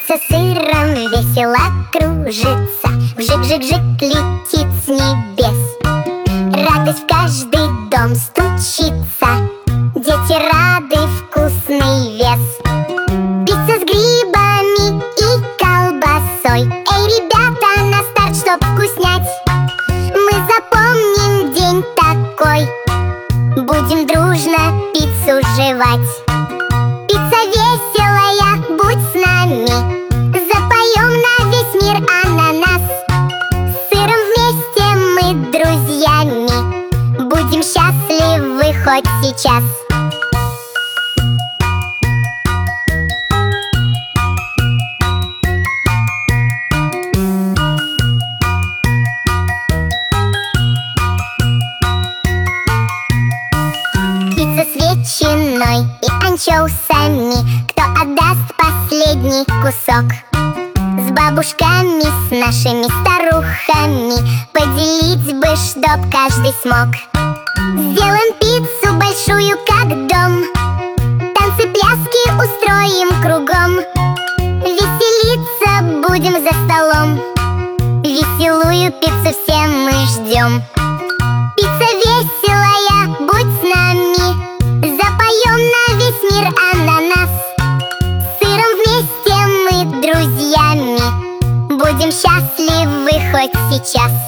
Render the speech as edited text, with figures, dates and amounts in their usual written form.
Пицца сыром весело кружится, вжик-жик-жик летит с небес. Радость в каждый дом стучится, дети рады, вкусный вес. Пицца с грибами и колбасой. Эй, ребята, на старт, чтоб вкуснять. Мы запомним день такой, будем дружно пиццу жевать. Пицца веселая, будь с нами, запоем на весь мир ананас. С сыром вместе мы друзьями, будем счастливы хоть сейчас. Пицца с ветчиной и анчоусами. Кто отдаст последний кусок? С бабушками, с нашими старухами поделить бы, чтоб каждый смог. Сделаем пиццу большую, как дом, танцы, пляски устроим кругом. Веселиться будем за столом, веселую пиццу все мы ждем. Пицца веселая, будь с нами, запоем на весь мир ананас. С сыром вместе мы друзьями, будем счастливы хоть сейчас.